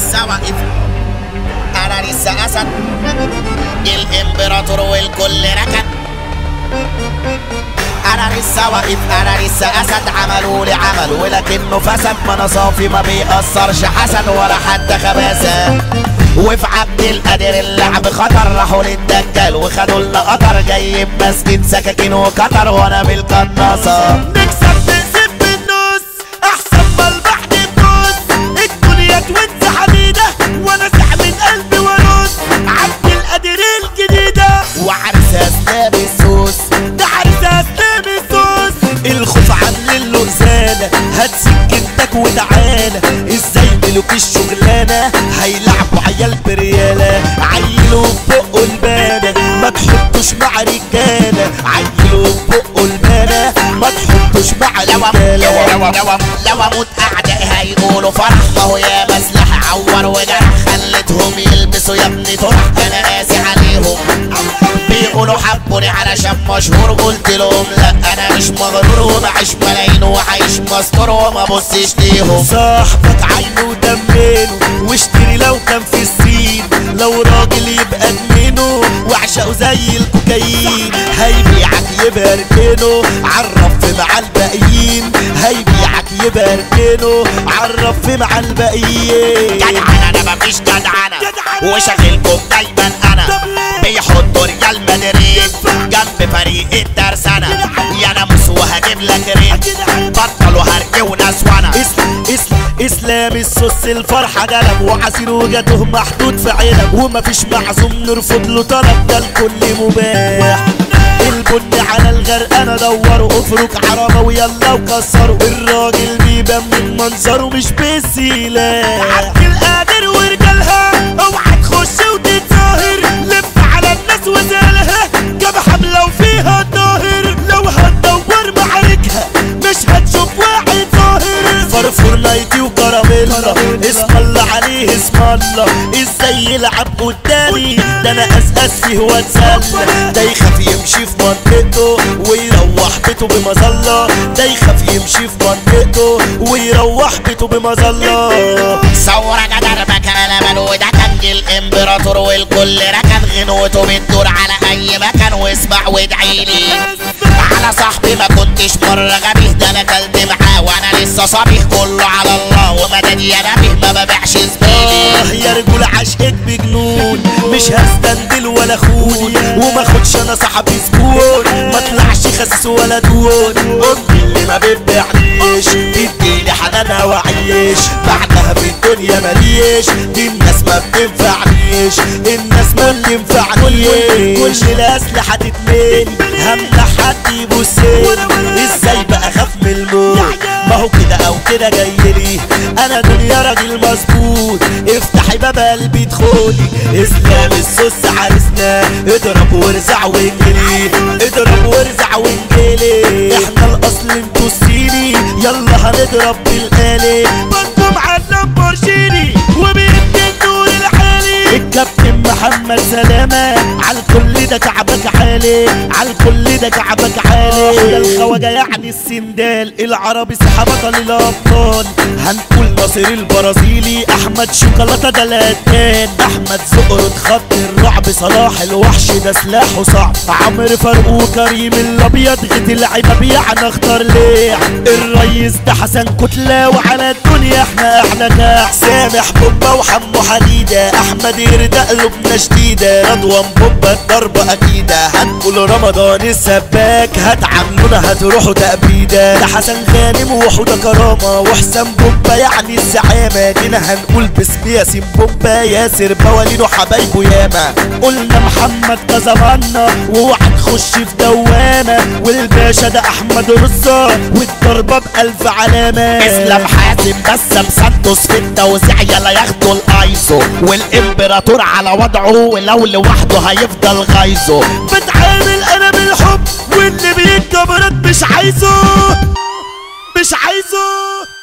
لسه واقف، انا لسه اسد الامبراطور والكل ركن. انا لسه واقف، انا لسه اسد. عملوا لي عمل ولكنه فسد، ما انا صافي ما بيأثرش حسن ولا حتى خباثة. وفي عبد القادر اللعب خطر، راحوا للدجال وخدوا لنا قطر، جايب مسجد سكاكين وكتر وانا بالقناصة. نكسب نقسم بالنص احسن ما البحر بنص، الدنيا توز حديدة وانا من قلبي ورص. عبد القادر الجديدة وعرسها اسلام السوس، ده عرسها اسلام السوس. الخوف عامل له رسالة، هات سكنتك وتعالى. ازاي ملوك الشغلانة هيلعبوا عيال بريالة، عيلوا بقوا البانة ما تحطوش مع رجالة، عيلوا بقوا البانة ما تحطوش مع رجالة. لو اموت اعدائي هيقولوا فرح، ما هو يا مسلح عور وجرح، خلتهم يلبسوا يا ابني طرح. انا قاسي عليهم بيقولوا حبوني علشان مشهور، قلت لهم لا انا مش مغرور، وبعيش ملايين وعايش مستور وما بصش ليهم. صاحبك عينه ودمنه واشتري لو كان في الصين، لو راجل يبقى ادمنه وعشقه زي الكوكايين. هيبيعك يبقى اركنه عرف مع الباقيين، هيبيعك يبقى اركنه عرف مع الباقيين. جدعان انا مفيش جدعانة وشغلكم دايما انا، بيحطوا ريال مدريد جنب فريق الترسانة. يا ناموس وهجيب لك ريت، بطلوا هرج وناس وانا. اسلام السوس الفرحة جلب، وعصير وجاته محطوط في علب، ومفيش معزوم نرفض له طلب، ده الكل مباح. البن على الغرقانة دوروا افرك عربة ويلا وكسروا، الراجل بيبان من منظره مش بالسلاح. عبد القادر ورجالها اوعى تخش وتتظاهر، لف على الناس وزالها جاب حملة وفيها الظاهر. لو هتدور معاركها مش هتشوف واحد ظاهر. فرفور نايتي وكراميلا اسم الله عليه اسم الله، ازاي يلعب قدامي ده انا اسقس فيه واتسلى. ده يخاف يمشي في منطقته ويروح بيته بمظلة، ده يخاف يمشي في منطقته ويروح بيته بمظلة. ثورة جدر مكان ملو، ده كان الامبراطور والكل ركن، غنوته بتدور على اي مكان. واسمع وادعيلي على صاحبي ما كنتش مرة غبيه، ده انا كلت معاه وانا لسه صبيه. كله على الله ومدد يا نبيه، ما ببيعش زميلي. يا رجول عشقك بجنون مش هستندل ولا خون، وما خدش انا صاحبي زبون، ما طلعش خسس ولا دون. امي اللي ما بتبيعنيش تديني حنانها وعيش، بعدها في الدنيا ماليش. دي الناس ما بتنفعنيش، الناس ما بتنفعنيش. كل الاسلحة تتمني همنع حد يبصني، ازاي بقى اخاف من الموت؟ ما هو كده او كده جايلي، انا دنيا راجل مظبوط. افتحي باب قلبي ادخلي، اسلام السوس عرسنا. اضرب وارزع وانجلي، اضرب وارزع وانجلي. احنا الاصل انتوا الصيني، يلا هنضرب بالآلي. بنكم على اللامبورجيني وبيدي النور العالي. الكابتن محمد سلامة عالكل ده كعبك عالي، عالكل ده كعبك عالي. ده الخواجة يعني السندال العربي سحب بطل الابطال. هنقول ناصر البرازيلي، احمد شوكولاتة ده الهدان، احمد زقرد خط الرعب، صلاح الوحش ده سلاحه صعب. عمرو فاروق وكريم الابيض غيت العباب يعني اختار ليه. الريس ده حسن كتلة، وعلى الدنيا احنا احلى كاع. سامح بوبا وحمو حديدة، احمد يرد قلوبنا شديدة. رضوان بوبا الضربة اكيدة، هنقول رمضان السباك هتعاملونا هتروحوا تأبيدة. ده حسن غانم وحودة كرامة، وحسام بوبا يعني الزعامة. جينا هنقول باسم ياسين بوبا، ياسر بوالين وحبايبه ياما. قلنا محمد كزمانة واوعى تخش في دوامة، والباشا ده احمد رصة والضربة بألف علامة. اسلام حازم بسام سانتوس في التوزيع، يلا ياخدوا الايزو. والامبراطور على وضعه ولو لوحده هيفضل غايزه. بتعامل انا بالحب واللي بيتجبرت مش عايزه، مش عايزه.